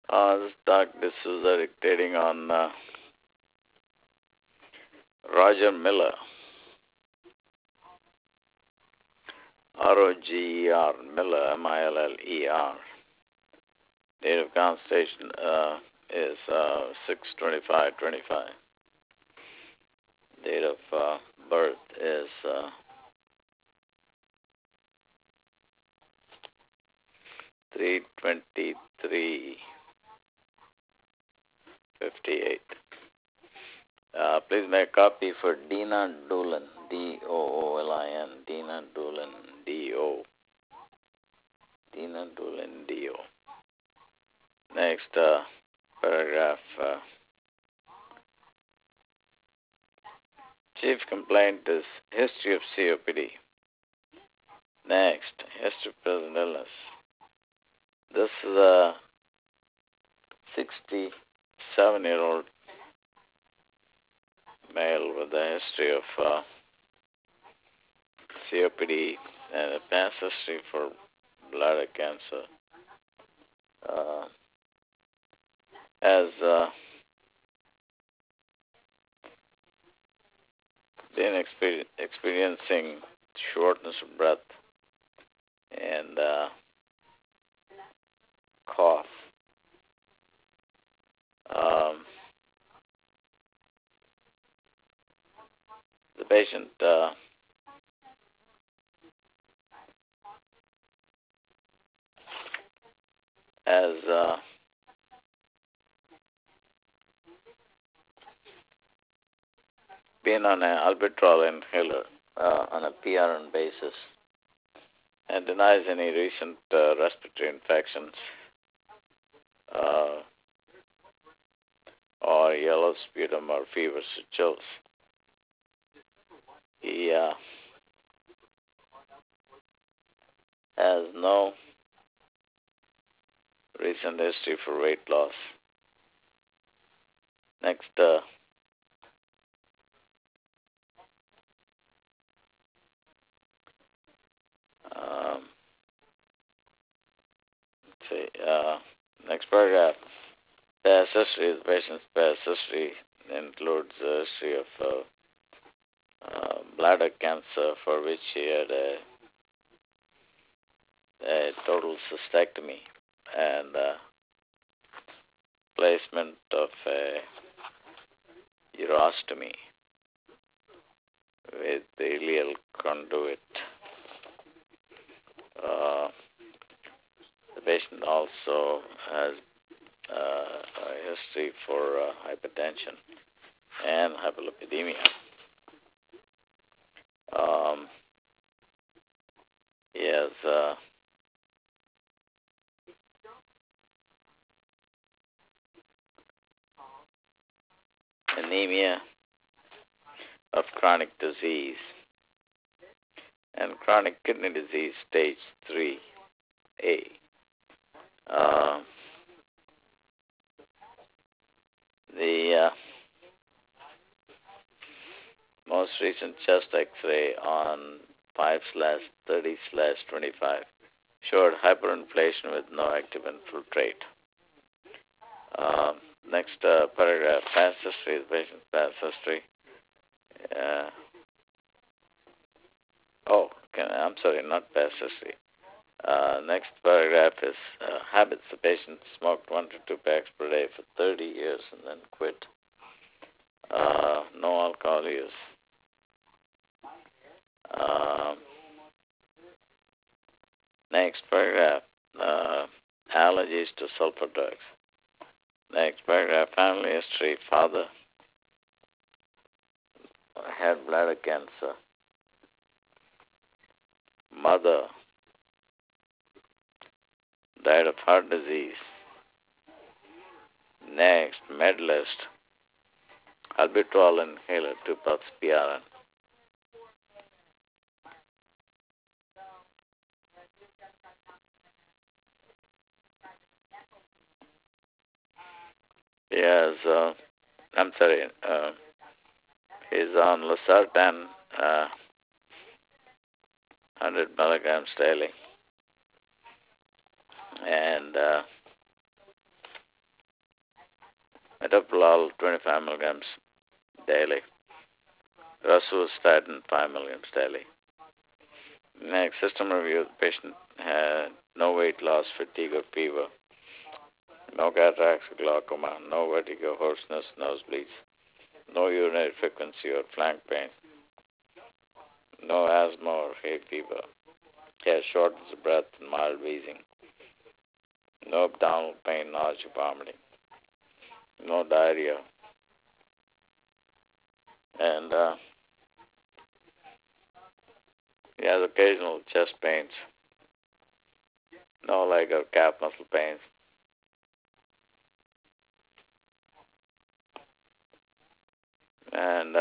This Dr. D'Souza dictating on Roger Miller, Roger Miller, Miller. Date of constitution is 6/25/25. Date of birth is 3/23/58. Please make a copy for Dina Doolin, Doolin, Dina Doolin, Dina Doolin, Do. Next paragraph. Chief complaint is history of COPD. Next, history of present illness. This is a 67-year-old male with a history of COPD and a past history for bladder cancer. Has been experiencing shortness of breath and cough. The patient has been on an albuterol inhaler on a PRN basis and denies any recent respiratory infections or yellow sputum or fevers or chills. He has no recent history for weight loss. Next, next paragraph. Past history, the patient's past history includes a history of bladder cancer for which he had a total cystectomy and placement of a urostomy with the ileal conduit. The patient also has a history for hypertension and hyperlipidemia. He has anemia of chronic disease and chronic kidney disease stage 3A. The most recent chest X-ray on 5/30/25 showed hyperinflation with no active infiltrate. Next paragraph, past history, the patient's past history. I'm sorry, not past history. Next paragraph is habits. The patient smoked 1 to 2 packs per day for 30 years and then quit. No alcohol use. Next paragraph, allergies to sulfur drugs. Next paragraph, family history. Father had bladder cancer. Mother died of heart disease. Next, med list. Albuterol inhaler, 2 puffs PRN. He has, he's on losartan, 100 milligrams daily. And metoprolol 25 milligrams daily, rosuvastatin 5 milligrams daily. Next, system review. The patient had no weight loss, fatigue, or fever, no cataracts or glaucoma, no vertigo, hoarseness, nosebleeds, no urinary frequency or flank pain, no asthma or hay fever, has shortness of breath and mild wheezing, no abdominal pain, nausea, vomiting, no diarrhea, and he has occasional chest pains, no leg or calf muscle pains. And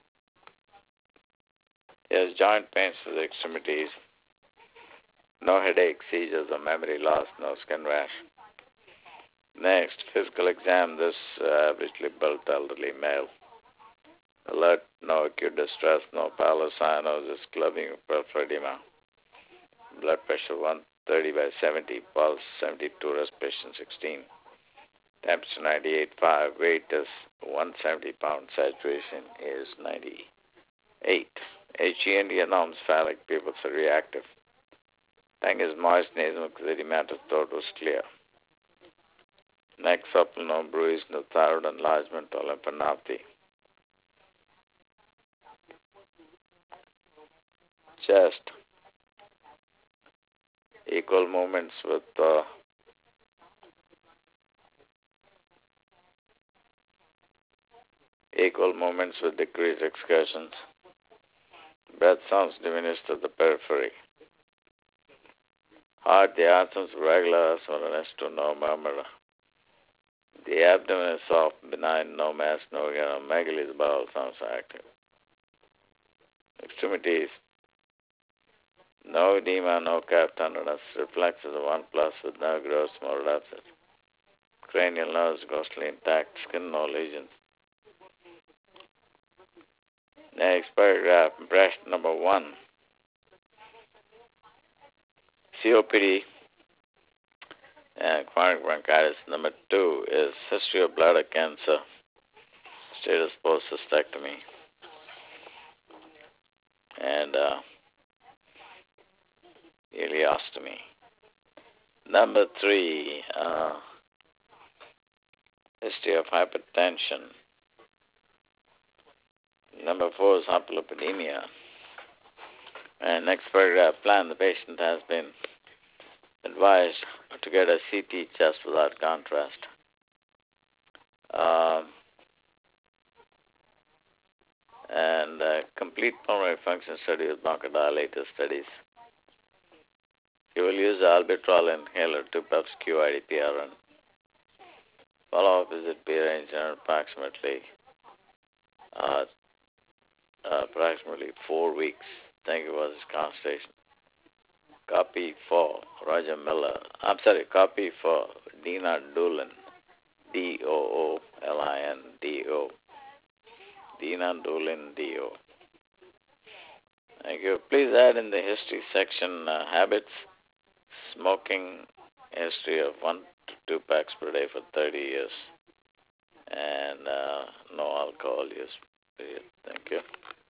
he has joint pains to the extremities, no headache, seizures, or memory loss, no skin rash. Next, physical exam. This averagely built elderly male. Alert, no acute distress, no pallor, cyanosis, clubbing, or peripheral edema. Blood pressure 130 by 70, pulse 72, respiration 16. Temperature 98.5, weight is 170 pounds, saturation is 98. HEND anomalous phallic pupils are reactive. Tongue is moist, nasal edematous, throat was clear. Neck supple, no bruise, no thyroid enlargement or lymphadenopathy. Chest, equal movements with decreased excursions. Breath sounds diminished at the periphery. Heart, the absence of regular sonoresto, no murmur. The abdomen is soft, benign, no mass, no megaly, the bowel sounds active. Extremities, no edema, no calf tenderness, reflexes of 1+ with no gross motor abscess. Cranial nerves ghostly intact, skin no lesions. Next paragraph, impression number 1. COPD and chronic bronchitis. Number 2 is history of bladder cancer, status post cystectomy, and ileostomy. Number 3, history of hypertension. Number 4 is hyperlipidemia. And next paragraph, plan. The patient has been advised to get a CT chest without contrast. And complete pulmonary function study with bronchodilator studies. You will use the albuterol inhaler, 2 puffs QID PRN. Follow-up visit be arranged in approximately 4 weeks. Thank you for this consultation. Copy for Roger Miller. Copy for Dina Doolin. DOOLINDO. Dina Doolin, DO. Thank you. Please add in the history section habits, smoking, history of 1 to 2 packs per day for 30 years, and no alcohol use. Period. Thank you.